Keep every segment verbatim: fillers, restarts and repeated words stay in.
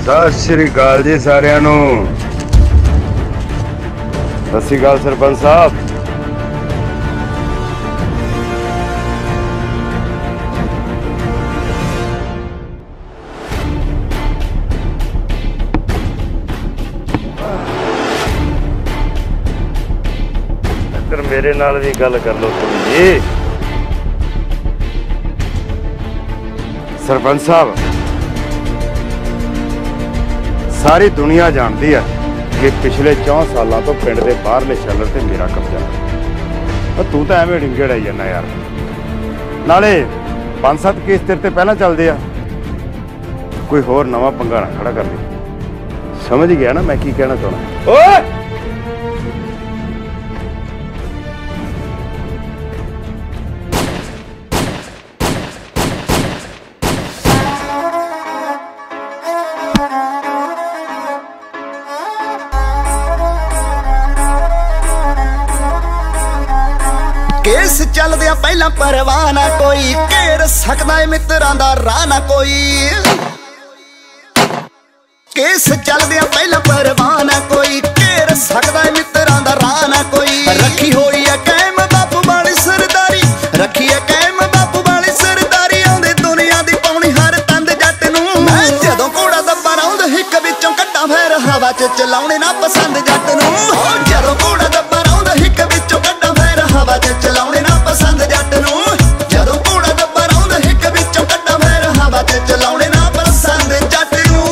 ਸਤਿ ਸ਼੍ਰੀ ਅਕਾਲ ਜੀ ਸਾਰਿਆਂ ਨੂੰ। ਸਤਿ ਸ਼੍ਰੀ ਅਕਾਲ ਸਰਪੰਚ ਸਾਹਿਬ। ਇੱਧਰ ਮੇਰੇ ਨਾਲ ਵੀ ਗੱਲ ਕਰ ਲਓ ਥੋੜੀ ਜੀ। ਸਰਪੰਚ ਸਾਹਿਬ, ਸਾਰੀ ਦੁਨੀਆ ਜਾਣਦੀ ਹੈ ਕਿ ਪਿਛਲੇ ਚੌਂਹਠ ਸਾਲਾਂ ਤੋਂ ਪਿੰਡ ਦੇ ਬਾਹਰਲੇ ਸ਼ੈਲਰ ਤੇ ਮੇਰਾ ਕਬਜ਼ਾ ਹੈ। ਤੂੰ ਤਾਂ ਐਵੇਂ ਡਿੰਗੜ ਆਈ ਜਾਂਦਾ ਯਾਰ। ਨਾਲੇ ਪੰਜ ਸੱਤ ਕੇਸ ਤੇਰੇ ਤੇ ਪਹਿਲਾਂ ਚੱਲਦੇ ਆ, ਕੋਈ ਹੋਰ ਨਵਾਂ ਪੰਗਾ ਨਾ ਖੜਾ ਕਰ ਲਈ। ਸਮਝ ਗਿਆ ਨਾ ਮੈਂ ਕੀ ਕਹਿਣਾ ਚਾਹੁੰਦਾ? ਓਏ ਕੇਸ ਚੱਲਦਿਆਂ ਪਹਿਲਾਂ ਪਰਵਾਹ ਨਾ ਕੋਈ, ਘੇਰ ਸਕਦਾ ਏ ਮਿੱਤਰਾਂ ਦਾ ਰਾਹ ਨਾ ਕੋਈ। ਕੇਸ ਚੱਲਦਿਆਂ ਪਹਿਲਾਂ ਪਰਵਾਹ ਨਾ ਕੋਈ, ਘੇਰ ਸਕਦਾ ਏ ਮਿੱਤਰਾਂ ਦਾ ਰਾਹ ਨਾ ਕੋਈ। ਰੱਖੀ ਹੋਈ ਐ ਕਾਇਮ ਬਾਪੂ ਵਾਲੀ ਸਰਦਾਰੀ, ਰੱਖੀ ਐ ਕਾਇਮ ਬਾਪੂ ਵਾਲੀ ਸਰਦਾਰੀ। ਆਉਂਦੇ ਦੁਨੀਆ ਦੀ ਪਾਉਣੀ ਹਰ ਤੰਦ ਜੱਟ ਨੂੰ। ਮੈਂ ਜਦੋਂ ਘੋੜਾ ਦੱਬਾ ਰੌਂਦ ਹਿੱਕ ਵਿੱਚੋਂ ਕੱਢਾਂ ਫੇਰ ਹਵਾ 'ਚ ਚਲਾਉਣੇ ਨਾ ਪਸੰਦ ਜੱਟ ਨੂੰ। ਜਦੋਂ ਘੋੜਾ ਦੱਬਾ ਰੌਂਦ ਹਿੱਕ ਵਿੱਚੋਂ ਕੱਢਾਂ ਫੇਰ ਹਵਾ 'ਚ ਚਲਾਉਣੇ ਨਾ ਪਸੰਦ ਜੱਟ ਨੂੰ। ਜਦੋਂ ਘੋੜਾ ਦੱਬਾ ਰੌਂਦ ਹਿੱਕ ਵਿੱਚੋਂ ਕੱਢਾਂ ਫੇਰ ਹਵਾ 'ਚ ਚਲਾਉਣੇ ਨਾ ਪਸੰਦ ਜੱਟ ਨੂੰ।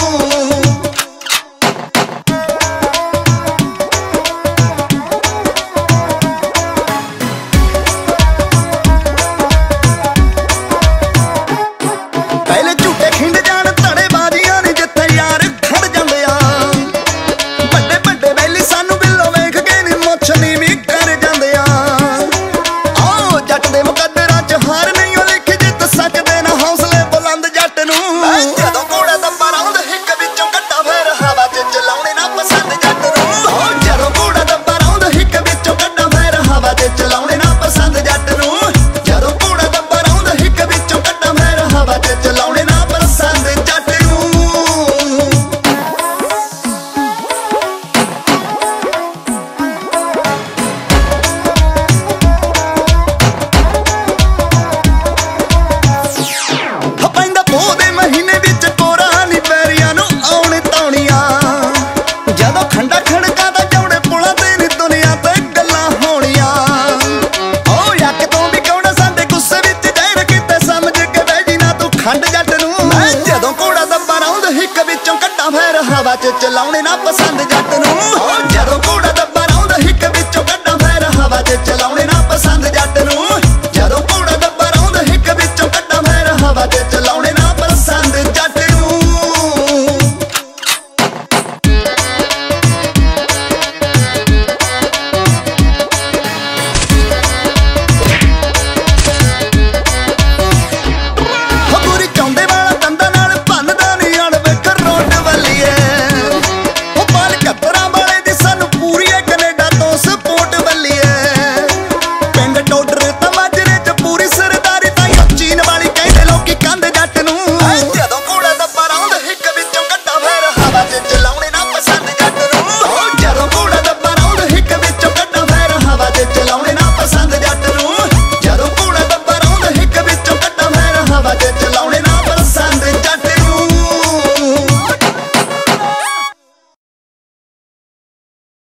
ਪਹਿਲੇ ਝੂਟੇ ਖਿੰਡ ਜਾਣ ਧੜੇ ਬਾਜ਼ੀਆਂ ਨੇ ਜਿੱਥੇ ਯਾਰ ਖੜ ਜਾਂਦੇ ਆ। ਵੱਡੇ ਵੱਡੇ ਵੈਲੀ ਸਾਨੂੰ ਬਿੱਲੋ ਵੇਖ ਕੇ ਨੀ ਮੁੱਛ ਨੀਵੀਂ ਕਰ ਜਾਂਦੇ ਆ। ਆਓ ਜੱਟ ਦੇ ਮੁਕੱਦਰਾਂ 'ਚ ਹਾਰ ਨਹੀਂ ਉਹ ਲਿਖ ਜਿੱਤ ਸਕਦੇ ਨਾ ਹੌਸਲੇ ਬੁਲੰਦ ਜੱਟ ਨੂੰ। ਜਦੋਂ ਘੋੜਾ ਦੱਬਾ ਰੌਂਦ ਹਿੱਕ ਵਿੱਚੋਂ ਕੱਢਾਂ ਫੇਰ ਹਵਾ 'ਚ ਚਲਾਉਣੇ ਨਾ ਪਸੰਦ ਜੱਟ ਨੂੰ। ਜਦੋਂ ਘੋੜਾ ਦੱਬਾ ਰੌਂਦ ਹਿੱਕ ਵਿੱਚੋਂ ਕੱਢਾਂ ਫੇਰ ਹਵਾ 'ਚ ਚਲਾਉਣੇ ਨਾ ਪਸੰਦ ਜੱਟ ਨੂੰ। ਜਦੋਂ ਘੋੜਾ ਦੱਬਾ ਰੌਂਦ ਹਿੱਕ ਵਿੱਚੋਂ ਕੱਢਾਂ ਫੇਰ ਹਵਾ 'ਚ ਚਲਾਉਣੇ ਨਾ ਪਸੰਦ ਜੱਟ ਨੂੰ। ਪੈਂਦਾ ਪੋਹ ਦੇ ਮਹੀਨੇ ਵਿੱਚ ਕੋਰਾ ਨੀ ਪੈਰੀਆਂ ਨੂੰ ਆਉਣ ਤੌਣੀਆਂ। ਜਦੋਂ ਖੰਡਾ ਖੜਕਾ ਦਾ ਜੌੜੇ ਪੁਲਾਂ ਤੇ ਨੀ ਦੁਨੀਆ ਤੇ ਗੱਲਾਂ ਹੋਣੀਆਂ। ਓ ਯੱਕ ਤੋਂ ਵੀ ਕੌਣਾ ਸਾਡੇ ਗੁੱਸੇ ਵਿੱਚ ਜ਼ਹਿਰ ਕਿਤੇ ਸਮਝ ਕੇ ਬਹਿ ਜੀ ਨਾ ਤੂੰ ਖੰਡ ਜੱਟ ਨੂੰ। ਮੈਂ ਜਦੋਂ ਘੋੜਾ ਦੱਬਾ ਰੌਂਦ ਹਿੱਕ ਵਿੱਚੋਂ ਕੱਢਾਂ ਫੇਰ ਹਵਾ 'ਚ ਚਲਾਉਣੇ ਨਾ ਪਸੰਦ ਜੱਟ ਨੂੰ। ਜਦੋਂ ਘੋੜਾ